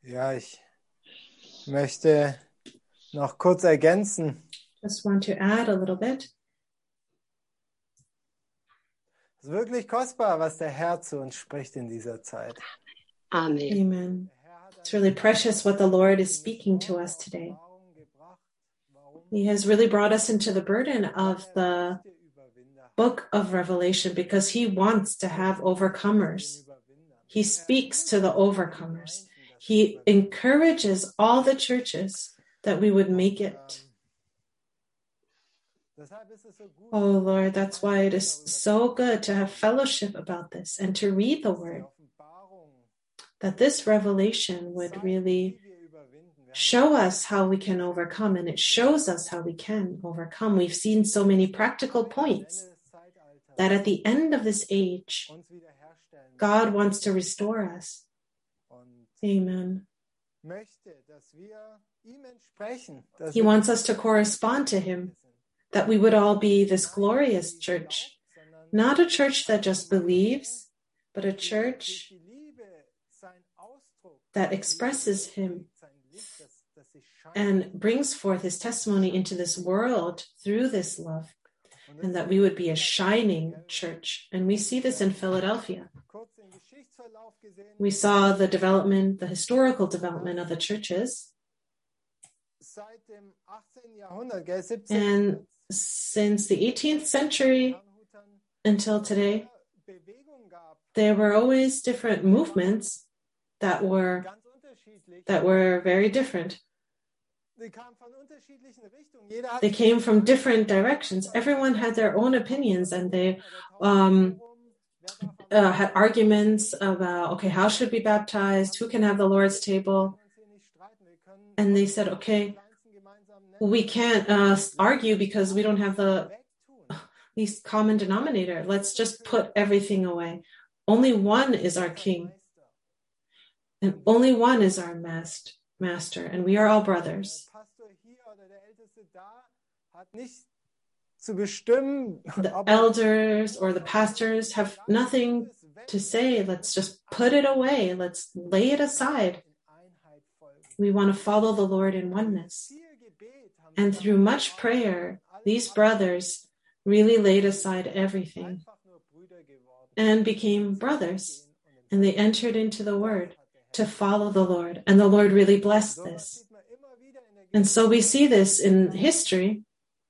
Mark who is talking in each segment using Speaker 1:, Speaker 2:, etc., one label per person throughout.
Speaker 1: Ja, ich möchte noch kurz ergänzen.
Speaker 2: Just want to add a little bit.
Speaker 1: Es ist wirklich kostbar, was der Herr zu uns spricht in dieser Zeit.
Speaker 3: Amen.
Speaker 2: Amen. It's really precious what the Lord is speaking to us today. He has really brought us into the burden of the book of Revelation because he wants to have overcomers. He speaks to the overcomers. He encourages all the churches that we would make it. Oh Lord, that's why it is so good to have fellowship about this and to read the word. That this revelation would really show us how we can overcome, and it shows us how we can overcome. We've seen so many practical points that at the end of this age, God wants to restore us. Amen. He wants us to correspond to him, that we would all be this glorious church, not a church that just believes, but a church that expresses him and brings forth his testimony into this world through this love, and that we would be a shining church. And we see this in Philadelphia. We saw the development, the historical development of the churches. And since the 18th century until today, there were always different movements that were very different. They came from different directions. Everyone had their own opinions, and they had arguments about, okay, how should we be baptized? Who can have the Lord's table? And they said, okay, we can't argue because we don't have the least common denominator. Let's just put everything away. Only one is our king. And only one is our master, and we are all brothers. The elders or the pastors have nothing to say. Let's just put it away. Let's lay it aside. We want to follow the Lord in oneness. And through much prayer, these brothers really laid aside everything and became brothers. And they entered into the word to follow the Lord. And the Lord really blessed this. And so we see this in history.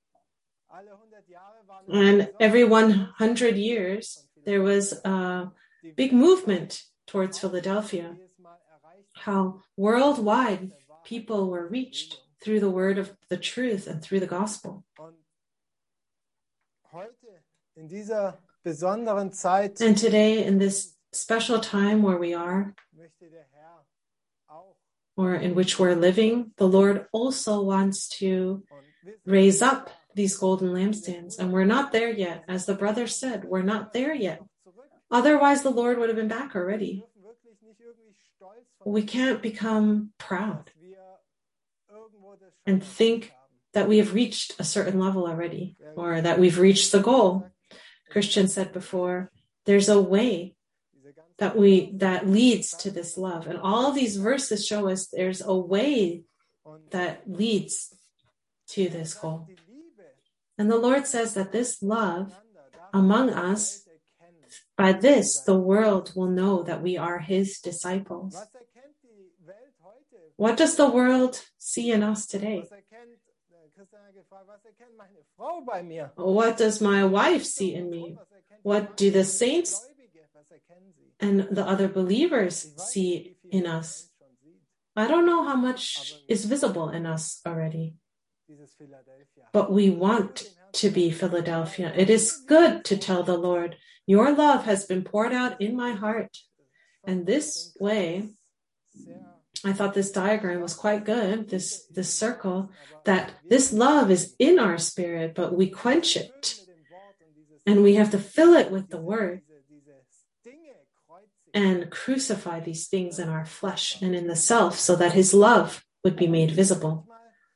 Speaker 2: And every 100 years, there was a big movement towards Philadelphia. How worldwide people were reached through the word of the truth and through the gospel. And today, in this special time where we are, or in which we're living, the Lord also wants to raise up these golden lampstands. And we're not there yet. As the brother said, we're not there yet. Otherwise, the Lord would have been back already. We can't become proud and think that we have reached a certain level already, or that we've reached the goal. Christian said before, there's a way that leads to this love. And all these verses show us there's a way that leads to this goal. And the Lord says that this love among us, by this, the world will know that we are his disciples. What does the world see in us today? What does my wife see in me? What do the saints and the other believers see in us? I don't know how much is visible in us already. But we want to be Philadelphia. It is good to tell the Lord, your love has been poured out in my heart. And this way, I thought this diagram was quite good, this circle, that this love is in our spirit, but we quench it. And we have to fill it with the word and crucify these things in our flesh and in the self so that his love would be made visible.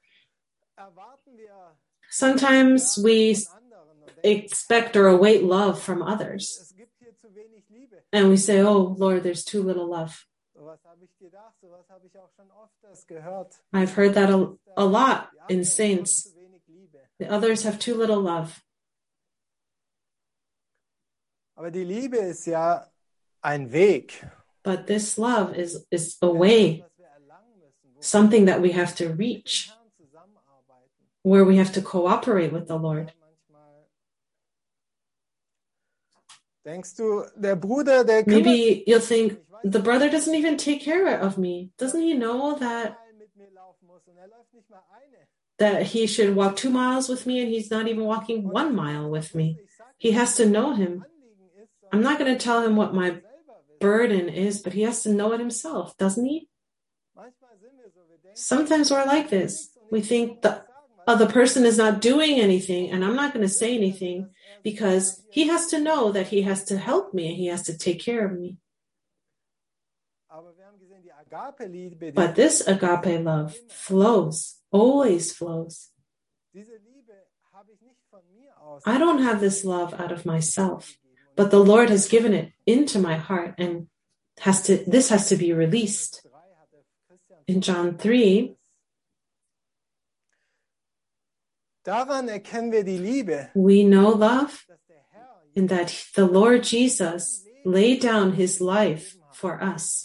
Speaker 2: Sometimes we expect or await love from others. And we say, oh, Lord, there's too little love. I've heard that a lot in saints. The others have too little love.
Speaker 1: Aber die Liebe ist ja ein Weg.
Speaker 2: But this love is a way, something that we have to reach, where we have to cooperate with the Lord.
Speaker 1: Denkst du, der Bruder, der
Speaker 2: Maybe you'll think, the brother doesn't even take care of me. Doesn't he know that he should walk 2 miles with me and he's not even walking 1 mile with me? He has to know him. I'm not going to tell him what my burden is, but he has to know it himself, doesn't he? Sometimes we're like this. We think the other person is not doing anything, and I'm not going to say anything because he has to know that he has to help me and he has to take care of me. But this agape love flows, always flows. I don't have this love out of myself, but the Lord has given it into my heart, and this has to be released. In John 3, we know love in that the Lord Jesus laid down his life for us.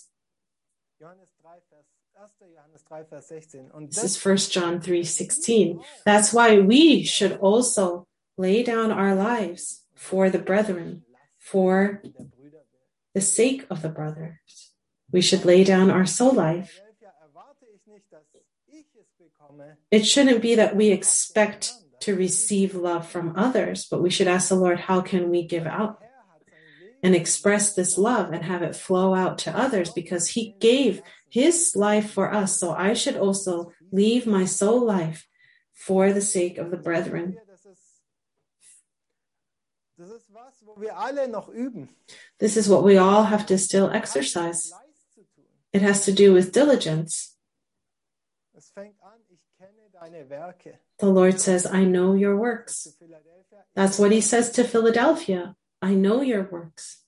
Speaker 2: This is 1 John 3:16. That's why we should also lay down our lives for the brethren, for the sake of the brothers. We should lay down our soul life. It shouldn't be that we expect to receive love from others, but we should ask the Lord, how can we give out and express this love and have it flow out to others, because he gave his life for us. So I should also leave my soul life for the sake of the brethren. This is what we all have to still exercise. It has to do with diligence. The Lord says, I know your works. That's what he says to Philadelphia. I know your works.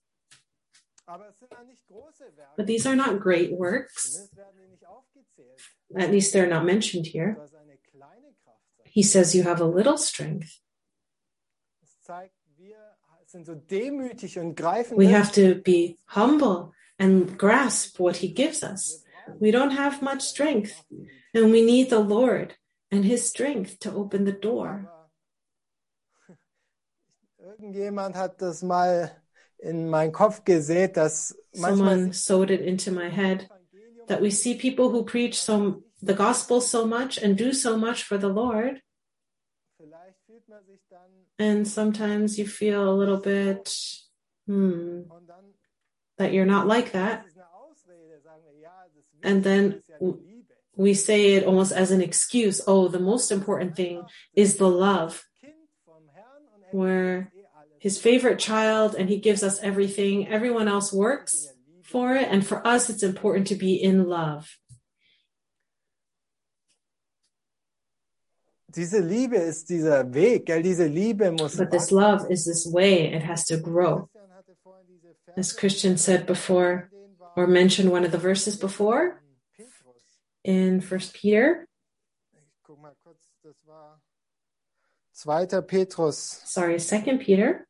Speaker 2: But these are not great works. At least they're not mentioned here. He says you have a little strength. We have to be humble and grasp what he gives us. We don't have much strength, and we need the Lord and his strength to open the door. Someone sowed it into my head that we see people who preach the gospel so much and do so much for the Lord. And sometimes you feel a little bit, that you're not like that. And then we say it almost as an excuse. Oh, the most important thing is the love. We're his favorite child and he gives us everything. Everyone else works for it. And for us, it's important to be in love.
Speaker 1: Diese Liebe ist dieser Weg, gell? Diese Liebe muss.
Speaker 2: But this love is this way. It has to grow. As Christian said before, or mentioned one of the verses before, in 1 Peter.
Speaker 1: Sorry, 2.
Speaker 2: Peter.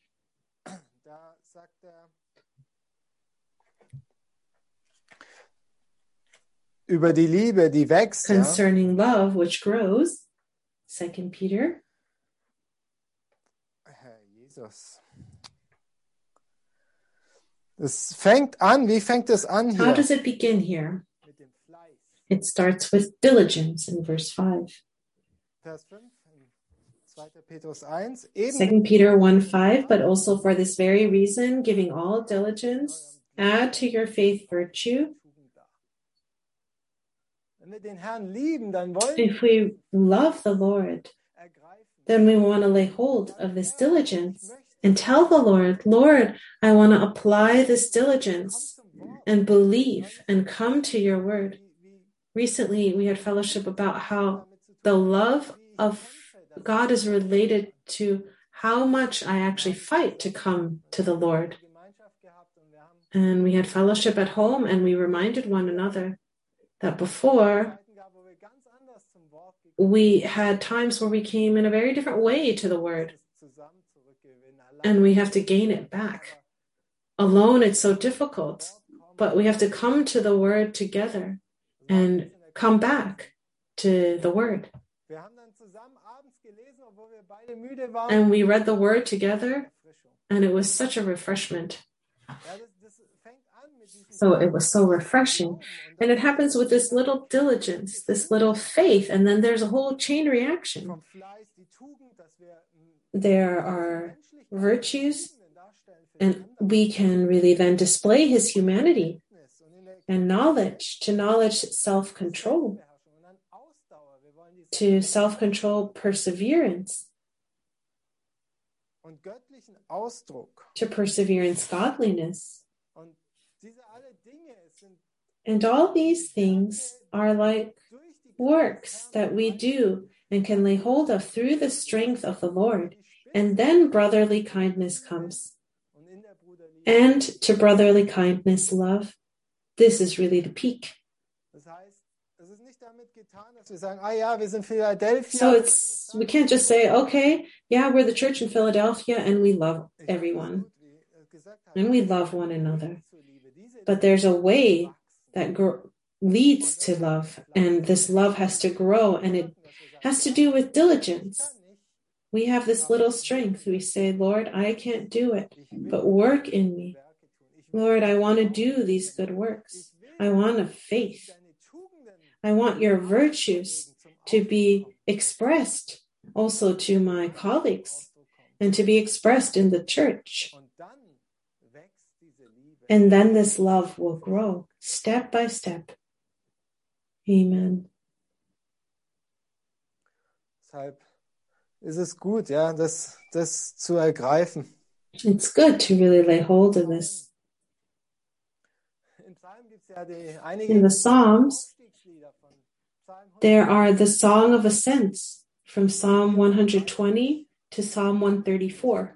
Speaker 1: Über die Liebe, die wächst.
Speaker 2: Concerning love, which grows. 2 Peter.
Speaker 1: Herr Jesus. Es fängt an, wie fängt es an hier?
Speaker 2: How does it begin here? It starts with diligence in verse 5.
Speaker 1: Vers 5, 2. Petrus
Speaker 2: 2 Peter 1:5, but also for this very reason, giving all diligence, add to your faith virtue. If we love the Lord, then we want to lay hold of this diligence and tell the Lord, Lord, I want to apply this diligence and believe and come to your word. Recently, we had fellowship about how the love of God is related to how much I actually fight to come to the Lord. And we had fellowship at home, and we reminded one another that before we had times where we came in a very different way to the word, and we have to gain it back. Alone, it's so difficult, but we have to come to the word together and come back to the word. And we read the word together, and it was such a refreshment. So it was so refreshing. And it happens with this little diligence, this little faith, and then there's a whole chain reaction. There are virtues, and we can really then display his humanity and knowledge, to knowledge self-control, to self-control perseverance, to perseverance godliness. And all these things are like works that we do and can lay hold of through the strength of the Lord. And then brotherly kindness comes. And to brotherly kindness, love. This is really the peak. So we can't just say, okay, yeah, we're the church in Philadelphia and we love everyone. And we love one another. But there's a way that leads to love, and this love has to grow, and it has to do with diligence. We have this little strength. We say, Lord, I can't do it, but work in me. Lord, I want to do these good works. I want a faith. I want your virtues to be expressed also to my colleagues and to be expressed in the church. And then this love will grow step by step. Amen.
Speaker 1: Deshalb ist es gut, ja, das zu ergreifen.
Speaker 2: It's good to really lay hold of this. In the Psalms, there are the Song of Ascents from Psalm 120 to Psalm 134.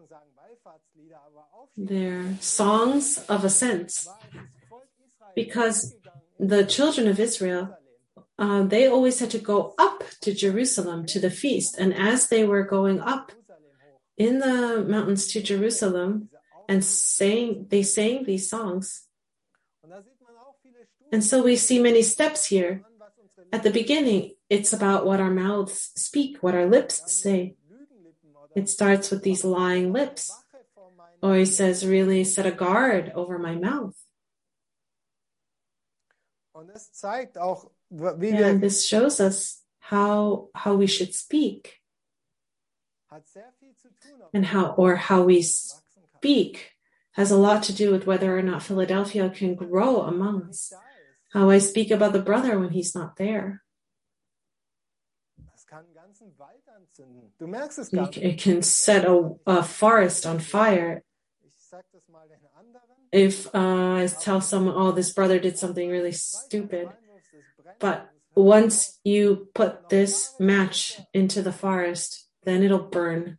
Speaker 2: They're songs of ascents, because the children of Israel, they always had to go up to Jerusalem to the feast. And as they were going up in the mountains to Jerusalem and they sang these songs. And so we see many steps here. At the beginning, it's about what our mouths speak, what our lips say. It starts with these lying lips. Or he says, really set a guard over my mouth. And this shows us how we should speak. And how we speak has a lot to do with whether or not Philadelphia can grow among us. How I speak about the brother when he's not there. It can set a forest on fire. If I tell someone, oh, this brother did something really stupid. But once you put this match into the forest, then it'll burn.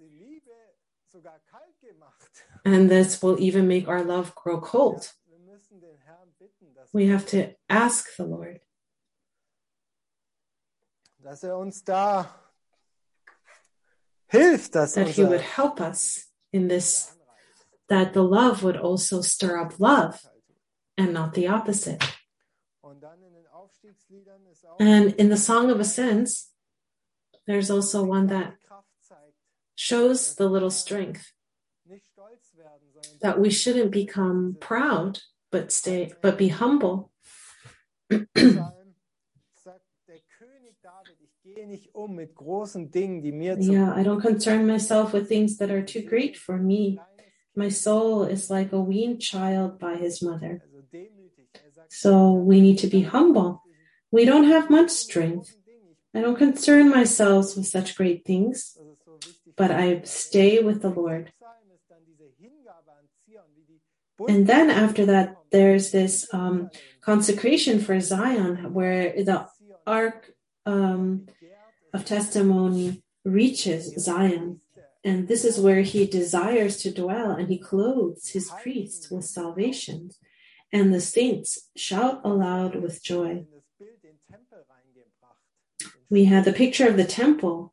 Speaker 2: And this will even make our love grow cold. We have to ask the Lord that he would help us in this, that the love would also stir up love and not the opposite. And in the Song of Ascents, there's also one that shows the little strength, that we shouldn't become proud, but be humble. Yeah, I don't concern myself with things that are too great for me. My soul is like a weaned child by his mother. So we need to be humble. We don't have much strength. I don't concern myself with such great things, but I stay with the Lord. And then after that, there's this consecration for Zion, where the Ark of Testimony reaches Zion. And this is where he desires to dwell, and he clothes his priests with salvation. And the saints shout aloud with joy. We had the picture of the temple.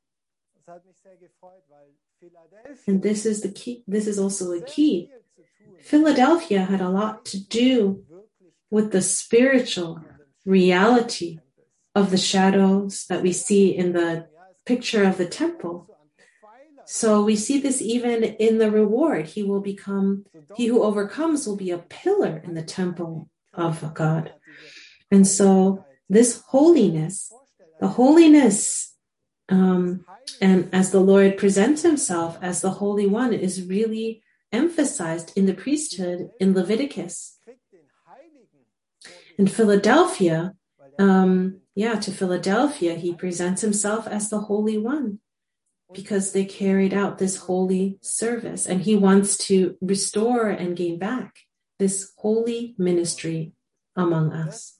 Speaker 2: And this is the key. This is also the key. Philadelphia had a lot to do with the spiritual reality of the shadows that we see in the picture of the temple. So we see this even in the reward. He who overcomes will be a pillar in the temple of God. And so this holiness, the holiness, and as the Lord presents himself as the Holy One, is really emphasized in the priesthood in Leviticus. In Philadelphia, to Philadelphia, he presents himself as the Holy One because they carried out this holy service, and he wants to restore and gain back this holy ministry among us.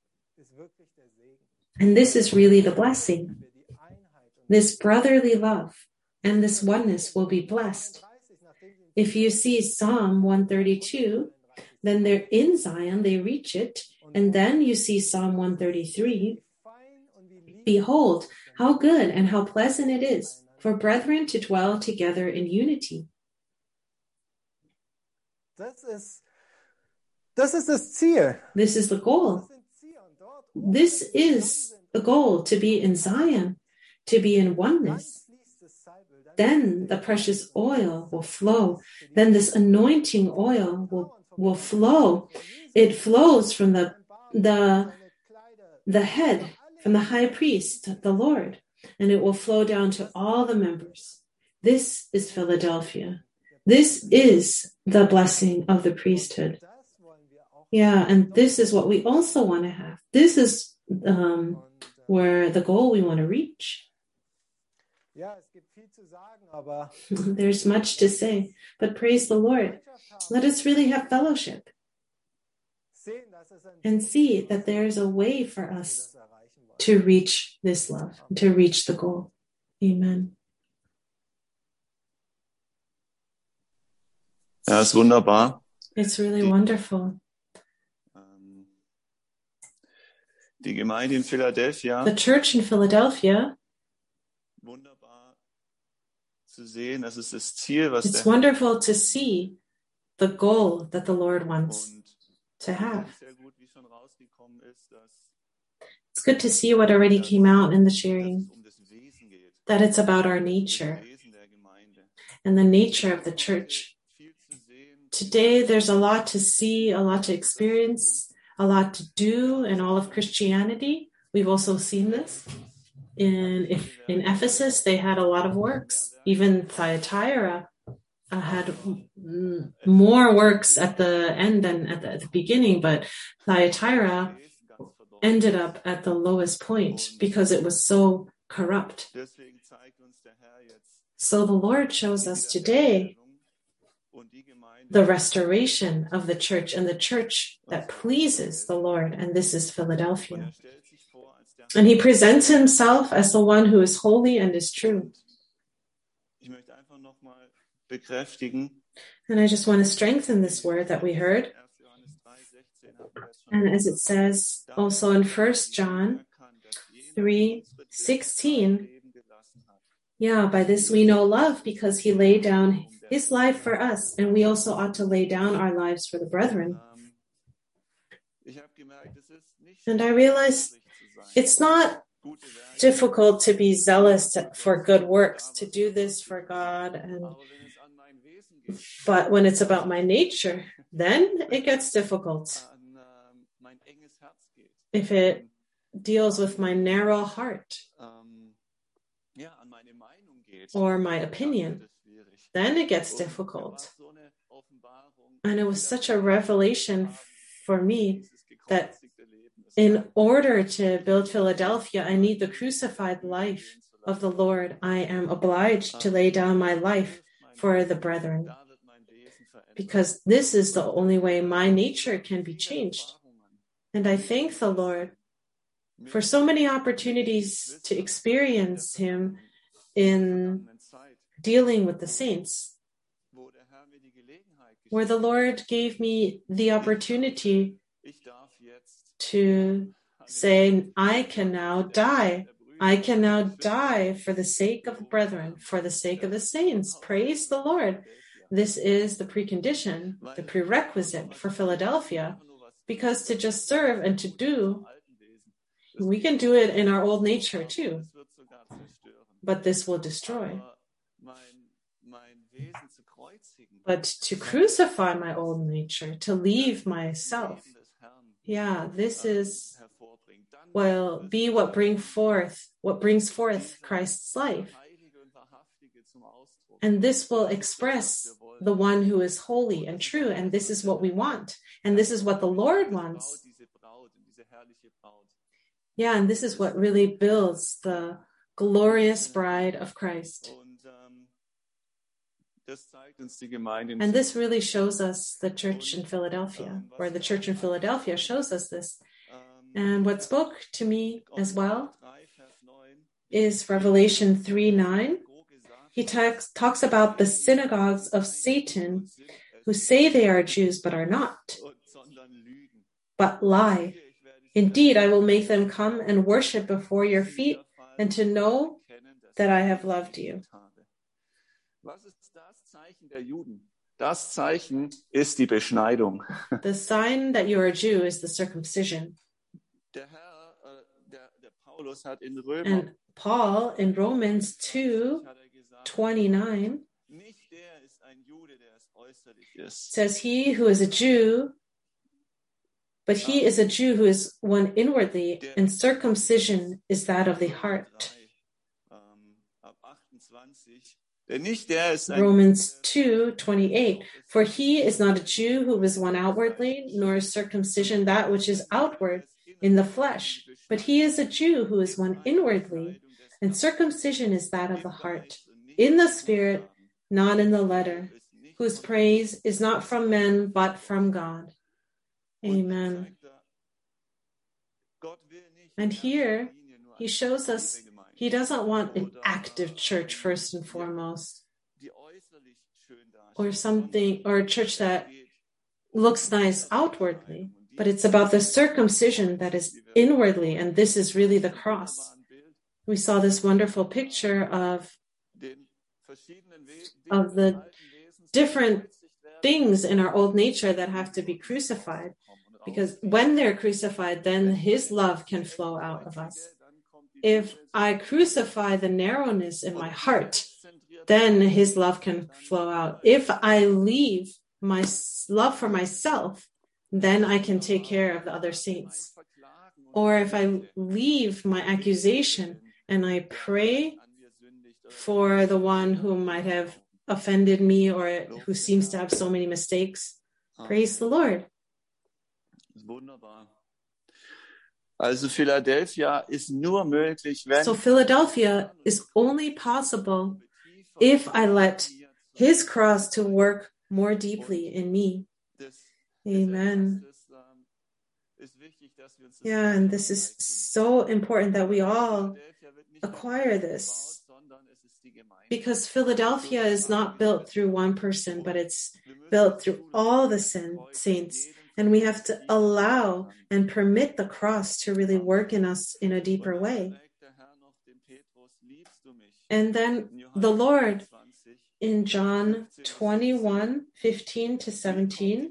Speaker 2: And this is really the blessing. This brotherly love and this oneness will be blessed. If you see Psalm 132, then they're in Zion, they reach it, and then you see Psalm 133. Behold, how good and how pleasant it is for brethren to dwell together in unity.
Speaker 1: Das ist das Ziel.
Speaker 2: This is the goal. This is the goal, to be in Zion, to be in oneness. Then the precious oil will flow. Then this anointing oil will flow. It flows from the head, from the high priest, the Lord, and it will flow down to all the members. This is Philadelphia. This is the blessing of the priesthood. Yeah, and this is what we also want to have. This is where the goal we want to reach. There's much to say, but praise the Lord. Let us really have fellowship and see that there's a way for us to reach this love, to reach the goal. Amen.
Speaker 3: Ja, ist wunderbar.
Speaker 2: It's really wonderful.
Speaker 3: Die Gemeinde in Philadelphia.
Speaker 2: The church in Philadelphia.
Speaker 3: Wunderbar zu sehen, das ist das Ziel, was
Speaker 2: it's wonderful to see the goal that the Lord wants to have. It's good to see what already came out in the sharing, that it's about our nature and the nature of the church. Today, there's a lot to see, a lot to experience, a lot to do in all of Christianity. We've also seen this. In Ephesus, they had a lot of works. Even Thyatira had more works at the end than at the beginning, but Thyatira ended up at the lowest point because it was so corrupt. So the Lord shows us today the restoration of the church and the church that pleases the Lord, and this is Philadelphia. And he presents himself as the one who is holy and is true. And I just want to strengthen this word that we heard. And as it says also in 1 John 3:16, by this we know love, because he laid down his life for us, and we also ought to lay down our lives for the brethren. And I realized it's not difficult to be zealous for good works, to do this for God, but when it's about my nature, then it gets difficult. If it deals with my narrow heart or my opinion, then it gets difficult. And it was such a revelation for me that in order to build Philadelphia, I need the crucified life of the Lord. I am obliged to lay down my life for the brethren, because this is the only way my nature can be changed. And I thank the Lord for so many opportunities to experience him in dealing with the saints, where the Lord gave me the opportunity to say, I can now die. I can now die for the sake of the brethren, for the sake of the saints. Praise the Lord. This is the precondition, the prerequisite for Philadelphia, because to just serve and to do, we can do it in our old nature too, but this will destroy. But to crucify my old nature, to leave myself, this is what brings forth Christ's life. And this will express the one who is holy and true, and this is what we want, and this is what the Lord wants. And this is what really builds the glorious bride of Christ. And this really shows us the church in Philadelphia, or the church in Philadelphia shows us this. And what spoke to me as well is Revelation 3:9. He talks about the synagogues of Satan who say they are Jews but are not, but lie. Indeed, I will make them come and worship before your feet and to know that I have loved you.
Speaker 3: Das Zeichen ist die Beschneidung.
Speaker 2: The sign that you are a Jew is the circumcision. And Paul in Romans 2:29 says, he who is a Jew, but he is a Jew who is one inwardly, and circumcision is that of the heart. Romans 2:28, for he is not a Jew who is one outwardly, nor is circumcision that which is outward in the flesh, but he is a Jew who is one inwardly, and circumcision is that of the heart, in the spirit, not in the letter, whose praise is not from men, but from God. Amen. And here, he shows us he doesn't want an active church first and foremost, or a church that looks nice outwardly, but it's about the circumcision that is inwardly, and this is really the cross. We saw this wonderful picture of the different things in our old nature that have to be crucified, because when they're crucified, then his love can flow out of us. If I crucify the narrowness in my heart, then his love can flow out. If I leave my love for myself, then I can take care of the other saints. Or if I leave my accusation and I pray for the one who might have offended me or who seems to have so many mistakes, praise the Lord.
Speaker 3: Also Philadelphia ist nur möglich, wenn
Speaker 2: So Philadelphia is only possible if I let his cross to work more deeply in me. Amen. And this is so important that we all acquire this, because Philadelphia is not built through one person, but it's built through all the saints. And we have to allow and permit the cross to really work in us in a deeper way. And then the Lord in John 21:15-17,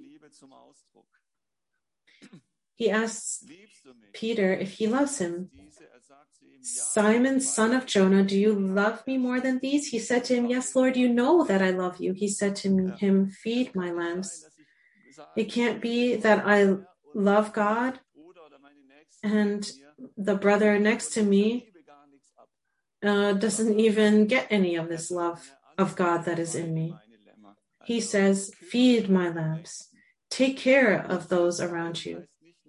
Speaker 2: he asks Peter if he loves him. Simon, son of Jonah, do you love me more than these? He said to him, yes, Lord, you know that I love you. He said to him, feed my lambs. It can't be that I love God and the brother next to me doesn't even get any of this love of God that is in me. He says, feed my lambs. Take care of those around you.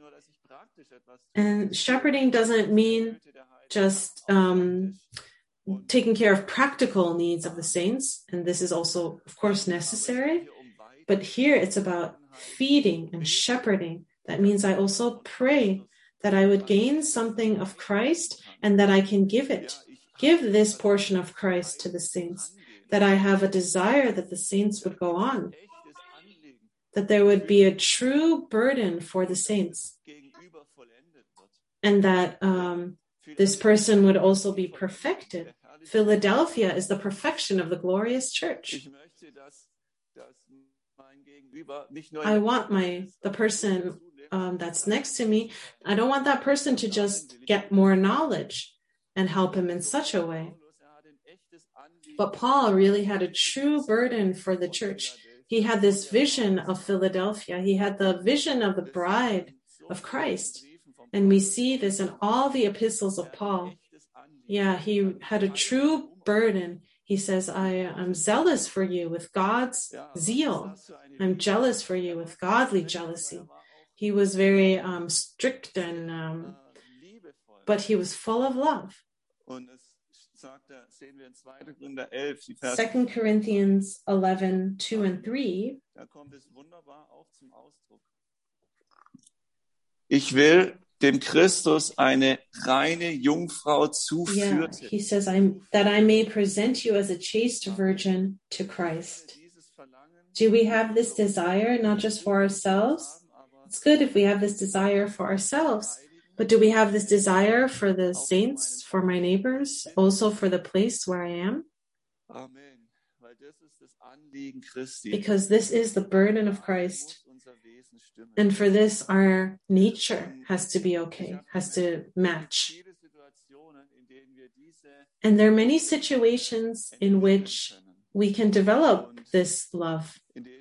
Speaker 2: And shepherding doesn't mean just taking care of practical needs of the saints. And this is also, of course, necessary. But here it's about feeding and shepherding. That means I also pray that I would gain something of Christ and that I can give this portion of Christ to the saints. that I have a desire that the saints would go on, that there would be a true burden for the saints, and that this person would also be perfected. Philadelphia is the perfection of the glorious church. I want the person that's next to me, I don't want that person to just get more knowledge and help him in such a way. But Paul really had a true burden for the church. He had this vision of Philadelphia. He had the vision of the bride of Christ. And we see this in all the epistles of Paul. Yeah, he had a true burden. He says, I'm zealous for you with God's zeal. I'm jealous for you with godly jealousy. He was very strict, but he was full of love. 2 Corinthians 11, 2 and 3.
Speaker 3: Ich will dem Christus eine reine Jungfrau zuführen.
Speaker 2: Yeah, he says, that I may present you as a chaste virgin to Christ. Do we have this desire not just for ourselves? It's good if we have this desire for ourselves, but do we have this desire for the saints, for my neighbors, also for the place where I am?
Speaker 3: Amen. Weil das ist das Anliegen Christi.
Speaker 2: Because this is the burden of Christ. And for this, our nature has to be okay, has to match. And there are many situations in which we can develop this love.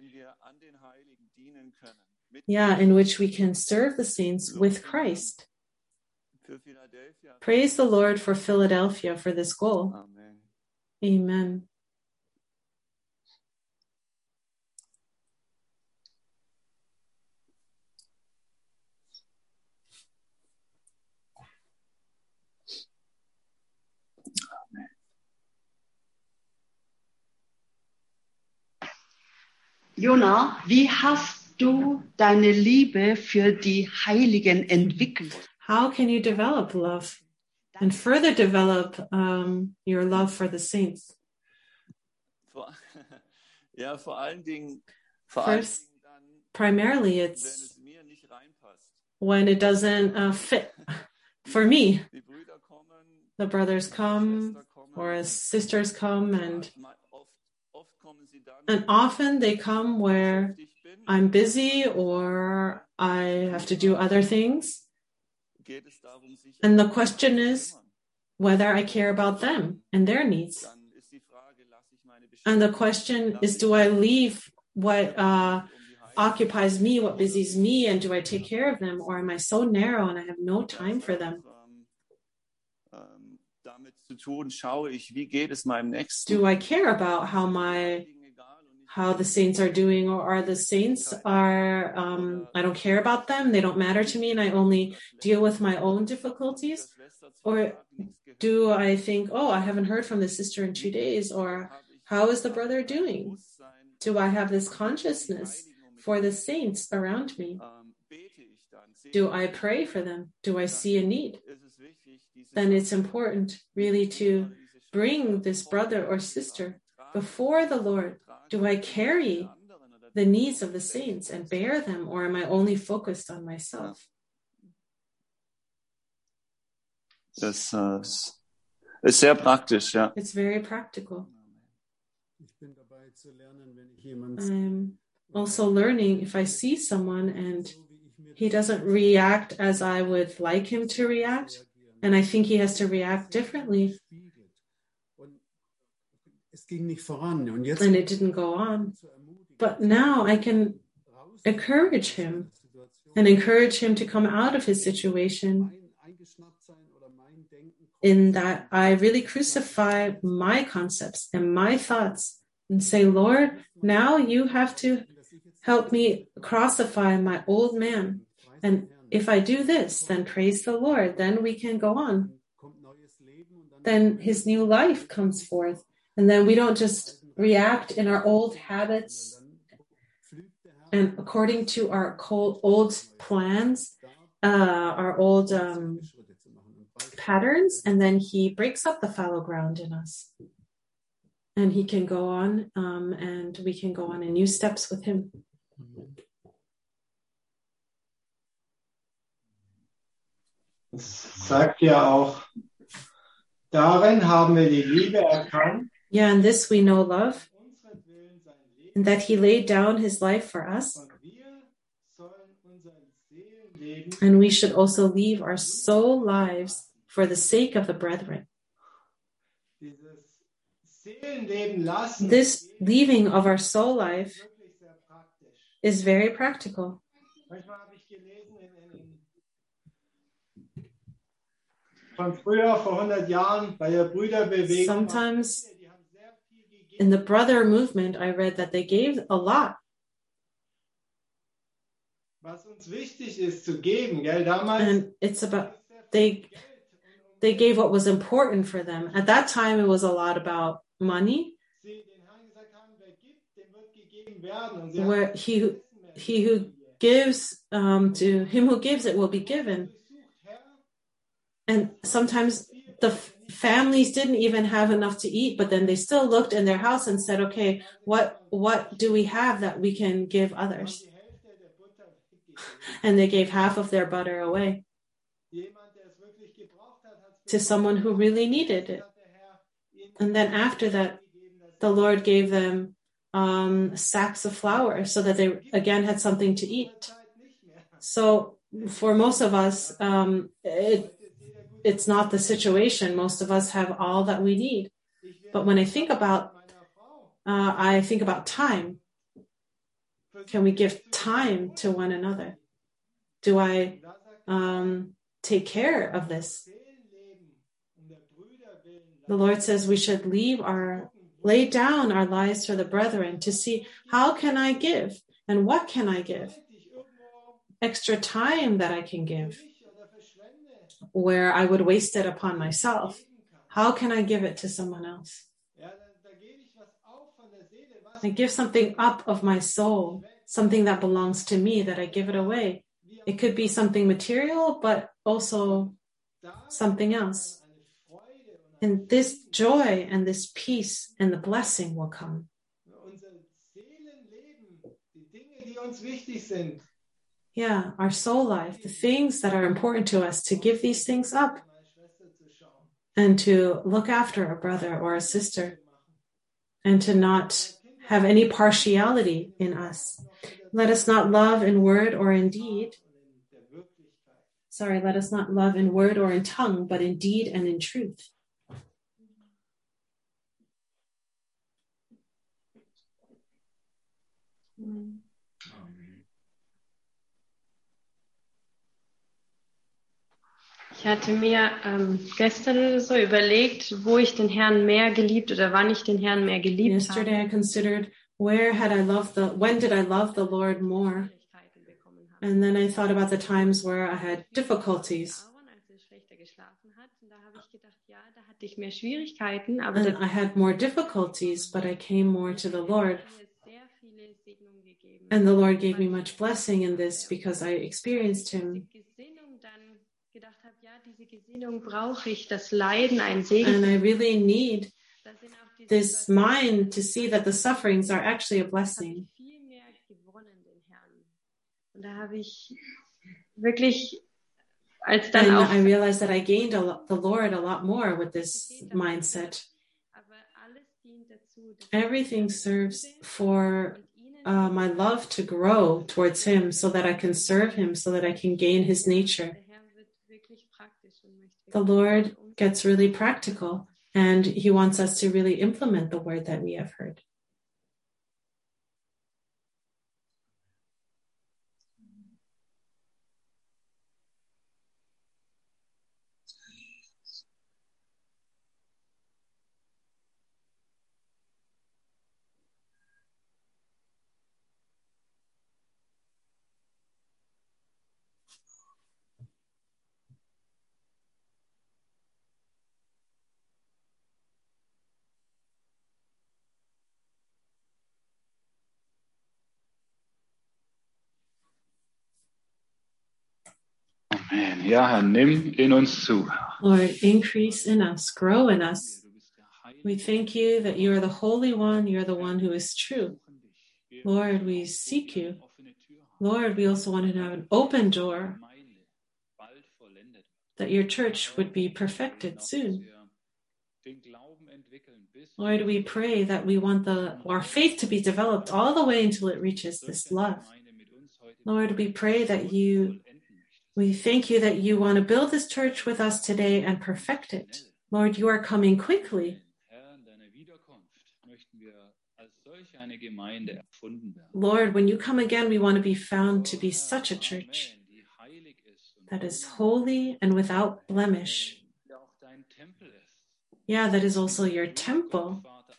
Speaker 2: Yeah, in which we can serve the saints with Christ. Praise the Lord for Philadelphia for this goal. Amen.
Speaker 4: Jona, wie hast du deine Liebe für die Heiligen entwickelt?
Speaker 2: How can you develop love and further develop your love for the saints?
Speaker 3: Ja, vor allen Dingen,
Speaker 2: First, primarily it's when it doesn't fit for me. The brothers come or sisters come, and often they come where I'm busy or I have to do other things. And the question is whether I care about them and their needs. And the question is, do I leave what occupies me, what busies me, and do I take care of them? Or am I so narrow and I have no time for them? Do I care about how the saints are doing, or are the saints I don't care about them, they don't matter to me, and I only deal with my own difficulties? Or do I think, I haven't heard from the sister in 2 days, or how is the brother doing? Do I have this consciousness for the saints around me? Do I pray for them? Do I see a need? Then it's important really to bring this brother or sister before the Lord. Do I carry the needs of the saints and bear them, or am I only focused on myself?
Speaker 3: Das ist sehr praktisch, ja.
Speaker 2: It's very practical. I'm also learning if I see someone and he doesn't react as I would like him to react, and I think he has to react differently, and it didn't go on. But now I can encourage him and encourage him to come out of his situation, in that I really crucify my concepts and my thoughts and say, Lord, now you have to help me crucify my old man. And if I do this, then praise the Lord, then we can go on. Then his new life comes forth. And then we don't just react in our old habits and according to our old plans, our old patterns, and then he breaks up the fallow ground in us. and he can go on, and we can go on in new steps with him.
Speaker 5: Es sagt ja auch, darin haben wir die Liebe erkannt.
Speaker 2: Yeah, in this we know love, and that he laid down his life for us. And we should also leave our soul lives for the sake of the brethren. This leaving of our soul life is very practical. Sometimes in the brother movement, I read that they gave a lot. And it's about, they gave what was important for them. At that time, it was a lot about money, where he who gives, to him who gives, it will be given. And sometimes the families didn't even have enough to eat, but then they still looked in their house and said, okay, what do we have that we can give others? And they gave half of their butter away to someone who really needed it. And then after that, the Lord gave them sacks of flour so that they again had something to eat. So for most of us, it's not the situation. Most of us have all that we need. But when I think about time. Can we give time to one another? Do I take care of this? The Lord says we should lay down our lives for the brethren to see how can I give and what can I give? Extra time that I can give where I would waste it upon myself. How can I give it to someone else? I give something up of my soul, something that belongs to me, that I give it away. It could be something material, but also something else. And this joy and this peace and the blessing will come. Yeah, our soul life, the things that are important to us, to give these things up and to look after a brother or a sister and to not have any partiality in us. Let us not love in word or in deed. Let us not love in word or in tongue, but in deed and in truth.
Speaker 6: Ich hatte mir gestern so überlegt, wo ich den Herrn mehr geliebt oder wann ich den Herrn mehr geliebt habe.
Speaker 2: Yesterday I considered when did I love the Lord more? And then I thought about the times where I had difficulties. And I had more difficulties, but I came more to the Lord. And the Lord gave me much blessing in this because I experienced Him. And I really need this mind to see that the sufferings are actually a blessing.
Speaker 6: And I
Speaker 2: realized that I gained the Lord a lot more with this mindset. Everything serves for my love to grow towards Him so that I can serve Him, so that I can gain His nature. The Lord gets really practical, and He wants us to really implement the word that we have heard.
Speaker 7: Ja, Herr, nimm in uns zu.
Speaker 2: Lord, increase in us, grow in us. We thank you that you are the Holy One. You're the one who is true. Lord, we seek you. Lord, we also want to have an open door, that your church would be perfected soon. Lord, we pray that we want our faith to be developed all the way until it reaches this love. Lord, we pray that we thank you that you want to build this church with us today and perfect it. Lord, you are coming quickly. Lord, when you come again, we want to be found to be such a church that is holy and without blemish. Yeah, that is also your temple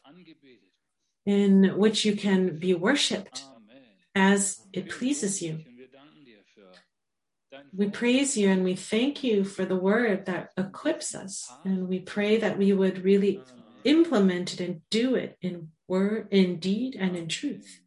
Speaker 2: in which you can be worshipped as it pleases you. We praise you and we thank you for the word that equips us. And we pray that we would really implement it and do it in word, in deed, and in truth.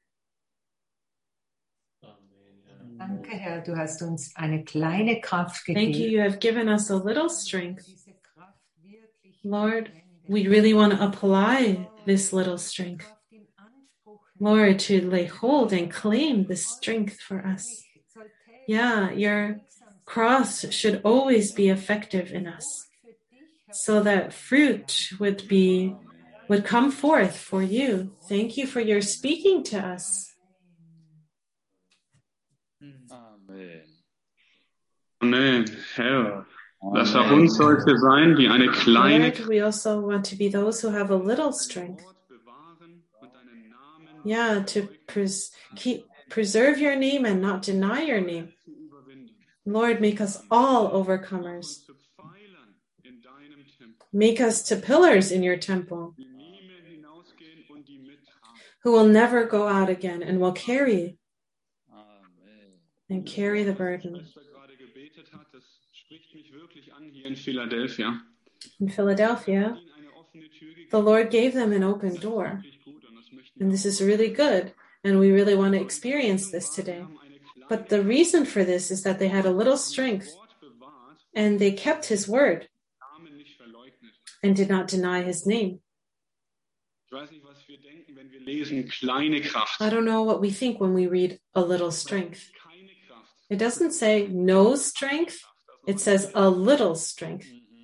Speaker 7: Danke, Herr, du hast uns eine kleine Kraft gegeben.
Speaker 2: Thank you, you have given us a little strength. Lord, we really want to apply this little strength. Lord, to lay hold and claim this strength for us. Yeah, your cross should always be effective in us, so that fruit would come forth for you. Thank you for your speaking to us.
Speaker 8: Amen. Herr, lass auch uns solche sein, die eine kleine
Speaker 2: Lord, we also want to be those who have a little strength. Yeah, to preserve your name and not deny your name. Lord, make us all overcomers. Make us to pillars in your temple, who will never go out again and will carry the burden. In Philadelphia, the Lord gave them an open door. And this is really good. And we really want to experience this today. But the reason for this is that they had a little strength and they kept his word and did not deny his name. I don't know what we think when we read a little strength. It doesn't say no strength. It says a little strength.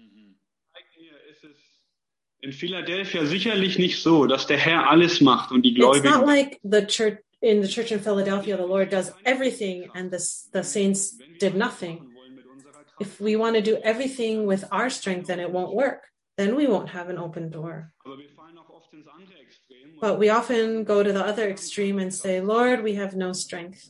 Speaker 8: In Philadelphia sicherlich nicht so, dass der Herr alles macht und die Gläubigen.
Speaker 2: It's not like the church in Philadelphia, the Lord does everything and the saints did nothing. If we want to do everything with our strength, then it won't work. Then we won't have an open door. But we often go to the other extreme and say, Lord, we have no strength.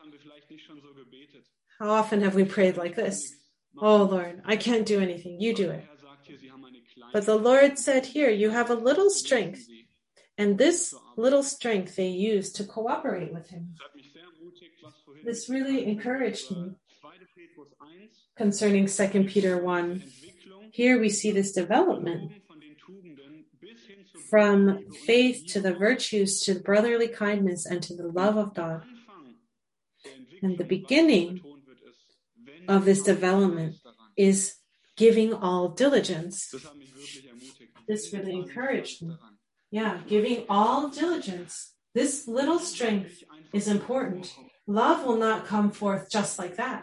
Speaker 2: How often have we prayed like this? Oh, Lord, I can't do anything. You do it. But the Lord said here, you have a little strength. And this little strength they use to cooperate with him. This really encouraged me concerning 2 Peter 1. Here we see this development from faith to the virtues, to brotherly kindness, and to the love of God. And the beginning of this development is giving all diligence. This really encouraged me. Yeah, giving all diligence. This little strength is important. Love will not come forth just like that.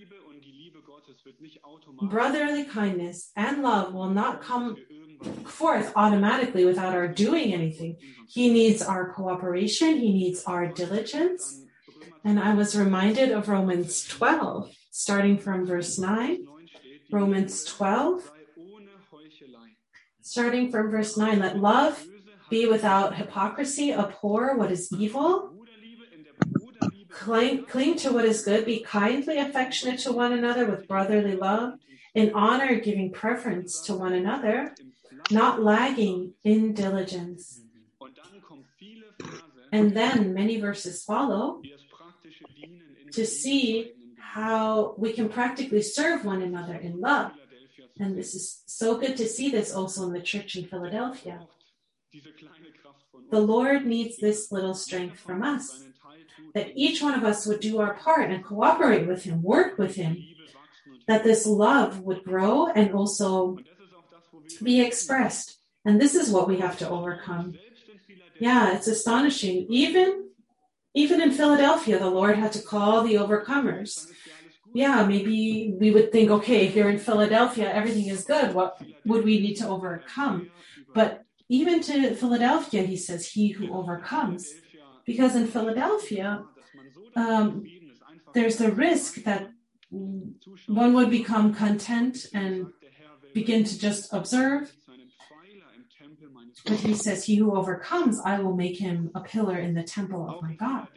Speaker 2: Brotherly kindness and love will not come forth automatically without our doing anything. He needs our cooperation. He needs our diligence. And I was reminded of Romans 12, starting from verse 9. Romans 12, starting from verse 9. Let love be without hypocrisy, abhor what is evil. Cling to what is good. Be kindly affectionate to one another with brotherly love. In honor, giving preference to one another, not lagging in diligence. And then many verses follow to see how we can practically serve one another in love. And this is so good to see this also in the church in Philadelphia. The Lord needs this little strength from us, that each one of us would do our part and cooperate with him, work with him, that this love would grow and also be expressed. And this is what we have to overcome. Yeah, it's astonishing. Even in Philadelphia, the Lord had to call the overcomers. Yeah, maybe we would think, okay, if you're in Philadelphia, everything is good. What would we need to overcome? But even to Philadelphia, he says, he who overcomes. Because in Philadelphia, there's the risk that one would become content and begin to just observe. But he says, he who overcomes, I will make him a pillar in the temple of my God.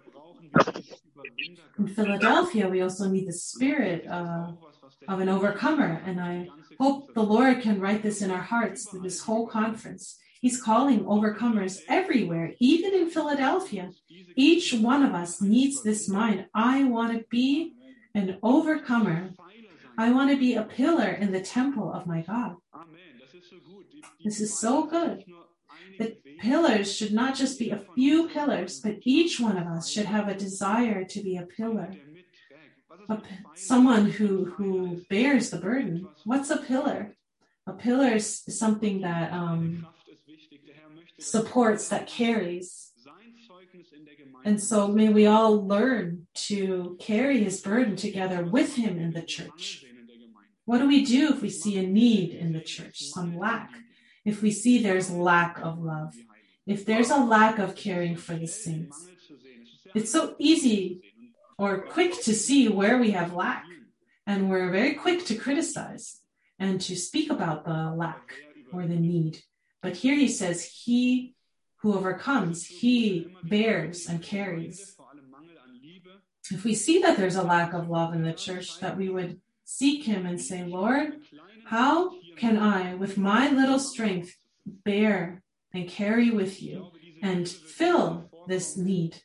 Speaker 2: In Philadelphia, we also need the spirit of an overcomer. And I hope the Lord can write this in our hearts through this whole conference. He's calling overcomers everywhere, even in Philadelphia. Each one of us needs this mind. I want to be an overcomer. I want to be a pillar in the temple of my God. This is so good. The pillars should not just be a few pillars, but each one of us should have a desire to be a pillar. Someone who bears the burden. What's a pillar? A pillar is something that supports, that carries. And so may we all learn to carry his burden together with him in the church. What do we do if we see a need in the church, some lack? If we see there's lack of love, if there's a lack of caring for the saints, it's so easy or quick to see where we have lack. And we're very quick to criticize and to speak about the lack or the need. But here he says, he who overcomes, he bears and carries. If we see that there's a lack of love in the church, that we would seek him and say, Lord, how can I, with my little strength, bear and carry with you and fill this need?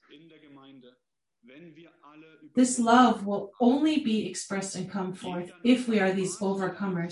Speaker 2: This love will only be expressed and come forth if we are these overcomers.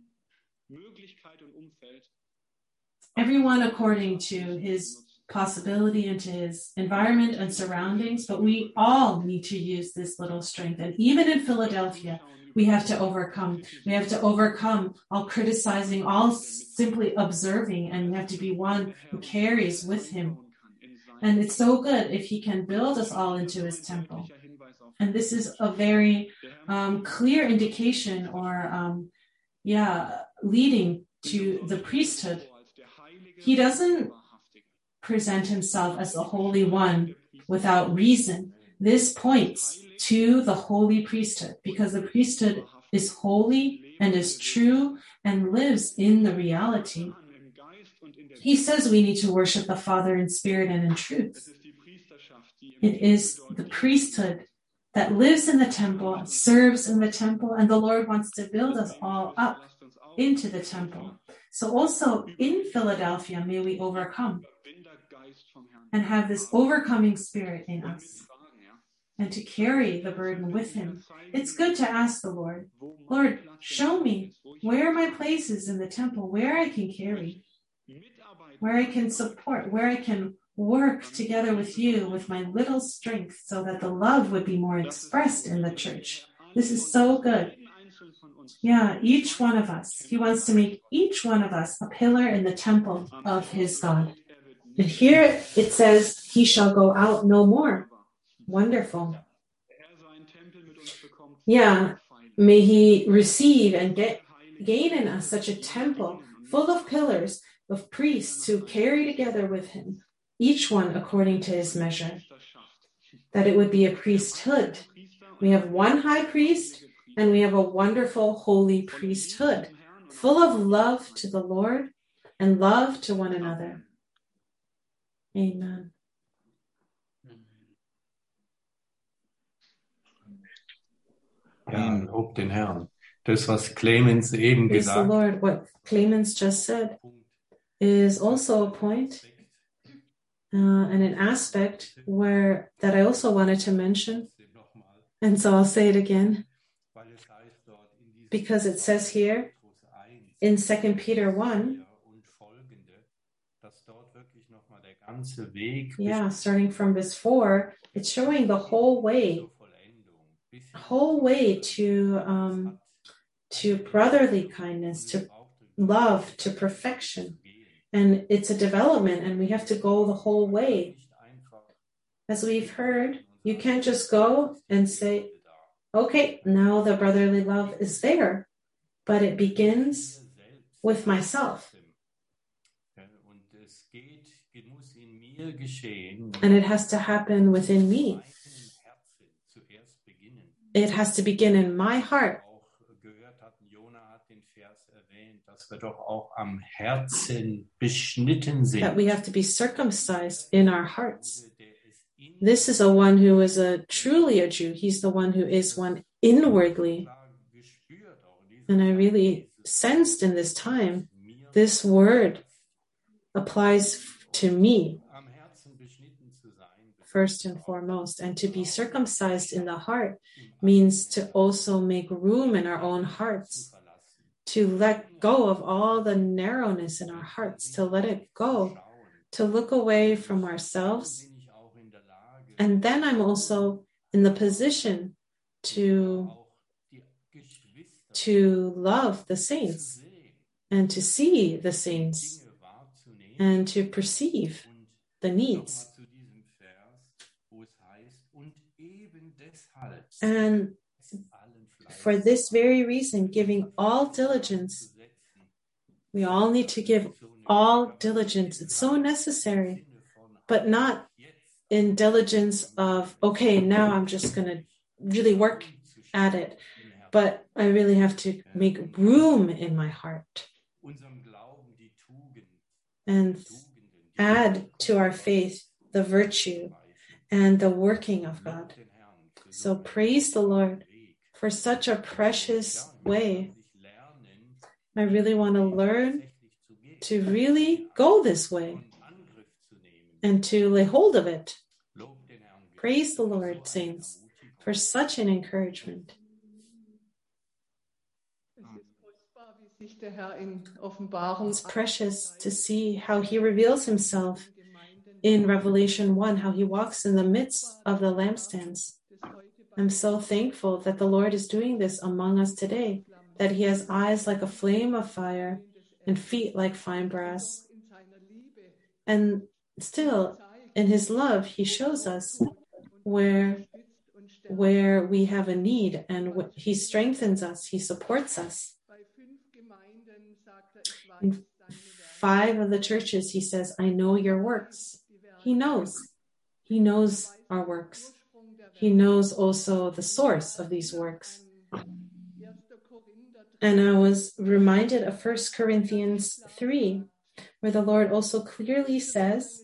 Speaker 2: Everyone according to his possibility and to his environment and surroundings, but we all need to use this little strength. And even in Philadelphia, we have to overcome. We have to overcome all criticizing, all simply observing, and we have to be one who carries with him. And it's so good if he can build us all into his temple. And this is a very clear indication or, leading to the priesthood. He doesn't present himself as the Holy One without reason. This points to the holy priesthood because the priesthood is holy and is true and lives in the reality. He says we need to worship the Father in spirit and in truth. It is the priesthood that lives in the temple, serves in the temple, and the Lord wants to build us all up into the temple. So also in Philadelphia, may we overcome and have this overcoming spirit in us and to carry the burden with him. It's good to ask the Lord, Lord, show me where are my places in the temple, where I can carry, where I can support, where I can work together with you with my little strength so that the love would be more expressed in the church. This is so good. Yeah, each one of us, he wants to make each one of us a pillar in the temple of his God. And here it says, he shall go out no more. Wonderful. Yeah, may he receive and gain in us such a temple full of pillars of priests who carry together with him, each one according to his measure, that it would be a priesthood. We have one high priest and we have a wonderful holy priesthood, full of love to the Lord and love to one another. Amen.
Speaker 9: Ja, lob den Herrn. Das, was Clemens eben
Speaker 2: Praise
Speaker 9: gesagt
Speaker 2: the Lord. What Clemens just said is also a point and an aspect that I also wanted to mention. And so I'll say it again, because it says here in 2 Peter 1, starting from verse 4, it's showing the whole way to brotherly kindness, to love, to perfection. And it's a development, and we have to go the whole way. As we've heard, you can't just go and say, okay, now the brotherly love is there, but it begins with myself. And it has to happen within me. It has to begin in my heart. That we have to be circumcised in our hearts. This is a one who is truly a Jew. He's the one who is one inwardly. And I really sensed in this time, this word applies to me first and foremost. And to be circumcised in the heart means to also make room in our own hearts, to let go of all the narrowness in our hearts, to let it go, to look away from ourselves. And then I'm also in the position to love the saints and to see the saints and to perceive the needs. And for this very reason, giving all diligence, we all need to give all diligence. It's so necessary, but not in diligence of, okay, now I'm just going to really work at it. But I really have to make room in my heart and add to our faith the virtue and the working of God. So praise the Lord for such a precious way. I really want to learn to really go this way and to lay hold of it. Praise the Lord, saints, for such an encouragement. It's precious to see how he reveals himself in Revelation 1, how he walks in the midst of the lampstands. I'm so thankful that the Lord is doing this among us today, that he has eyes like a flame of fire and feet like fine brass. And still, in his love, he shows us where we have a need, and he strengthens us, he supports us. In 5 of the churches, he says, I know your works. He knows our works. He knows also the source of these works. And I was reminded of 1 Corinthians 3, where the Lord also clearly says,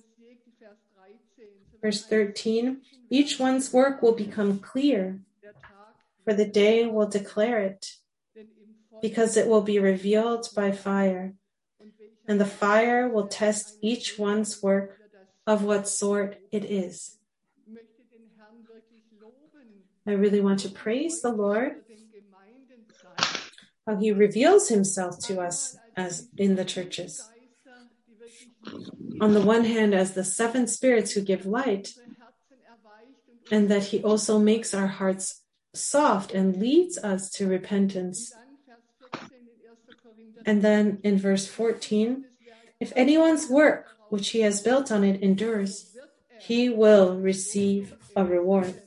Speaker 2: verse 13, each one's work will become clear, for the day will declare it, because it will be revealed by fire, and the fire will test each one's work of what sort it is. I really want to praise the Lord, how he reveals himself to us as in the churches. On the one hand, as the 7 spirits who give light, and that he also makes our hearts soft and leads us to repentance. And then in verse 14, if anyone's work which he has built on it endures, he will receive a reward.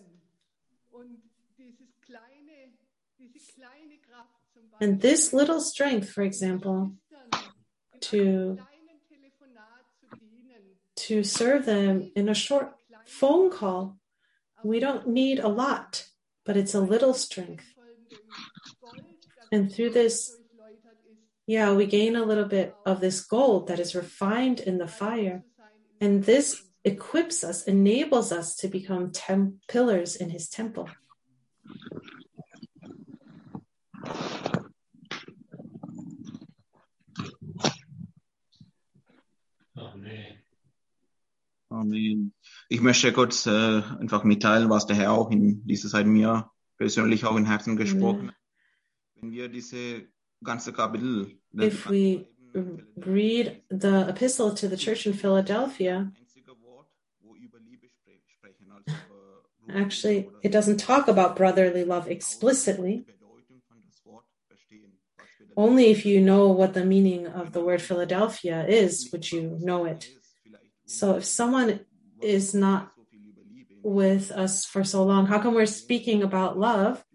Speaker 2: And this little strength, for example, to serve them in a short phone call, we don't need a lot, but it's a little strength. And through this, we gain a little bit of this gold that is refined in the fire. And this equips us, enables us to become pillars in his temple.
Speaker 10: Amen. Ich möchte kurz einfach mitteilen, was der Herr auch in dieser Zeit mir persönlich auch im Herzen gesprochen hat. Wenn wir diese ganze Kapitel,
Speaker 2: if we read the epistle to the church in Philadelphia, actually, it doesn't talk about brotherly love explicitly, Only if you know what the meaning of the word Philadelphia is, would you know it. So if someone is not with us for so long, how come we're speaking about love?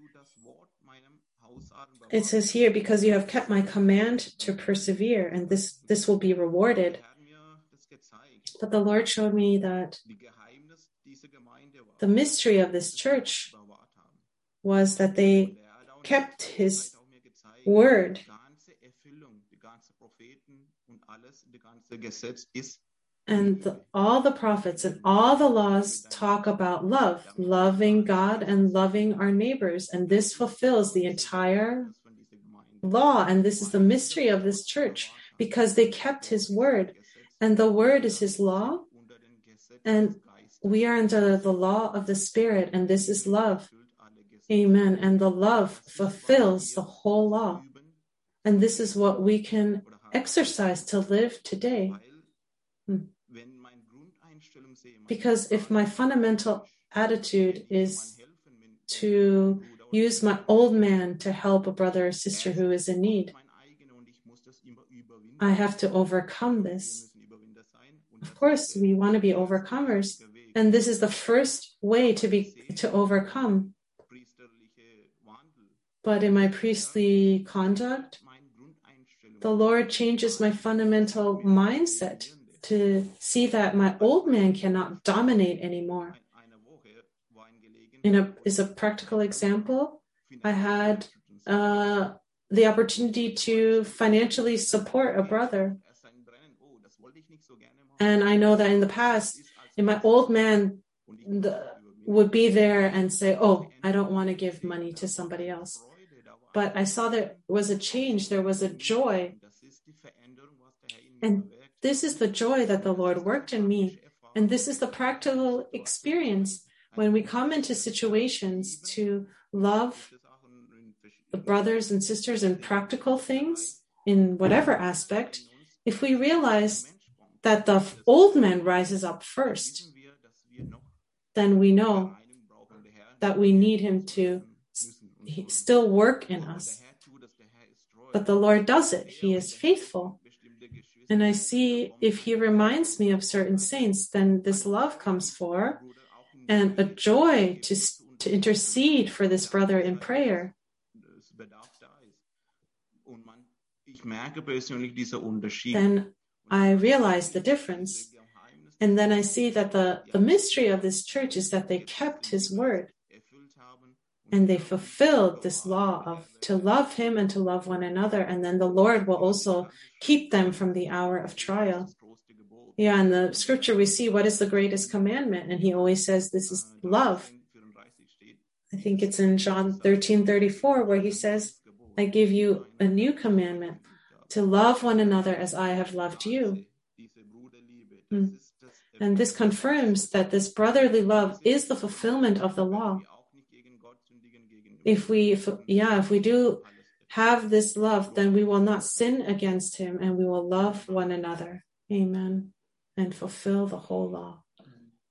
Speaker 2: It says here, because you have kept my command to persevere, and this will be rewarded. But the Lord showed me that the mystery of this church was that they kept his word. And all the prophets and all the laws talk about love, loving God and loving our neighbors. And this fulfills the entire law. And this is the mystery of this church, because they kept his word. And the word is his law. And we are under the law of the Spirit. And this is love. Amen. And the love fulfills the whole law. And this is what we can exercise to live today. Because if my fundamental attitude is to use my old man to help a brother or sister who is in need, I have to overcome this. Of course, we want to be overcomers. And this is the first way to overcome. But in my priestly conduct, the Lord changes my fundamental mindset to see that my old man cannot dominate anymore. Is a practical example. I had the opportunity to financially support a brother. And I know that in the past, my old man would be there and say, oh, I don't want to give money to somebody else. But I saw there was a change, there was a joy. And this is the joy that the Lord worked in me. And this is the practical experience when we come into situations to love the brothers and sisters in practical things, in whatever aspect. If we realize that the old man rises up first, then we know that we need him to still work in us. But the Lord does it. He is faithful. And I see if he reminds me of certain saints, then this love comes forth and a joy to intercede for this brother in prayer. Then I realize the difference. And then I see that the mystery of this church is that they kept his word. And they fulfilled this law of to love him and to love one another. And then the Lord will also keep them from the hour of trial. Yeah, in the scripture we see what is the greatest commandment. And he always says this is love. I think it's in John 13:34 where he says, I give you a new commandment, to love one another as I have loved you. And this confirms that this brotherly love is the fulfillment of the law. If we do have this love, then we will not sin against him and we will love one another. Amen. And fulfill the whole law.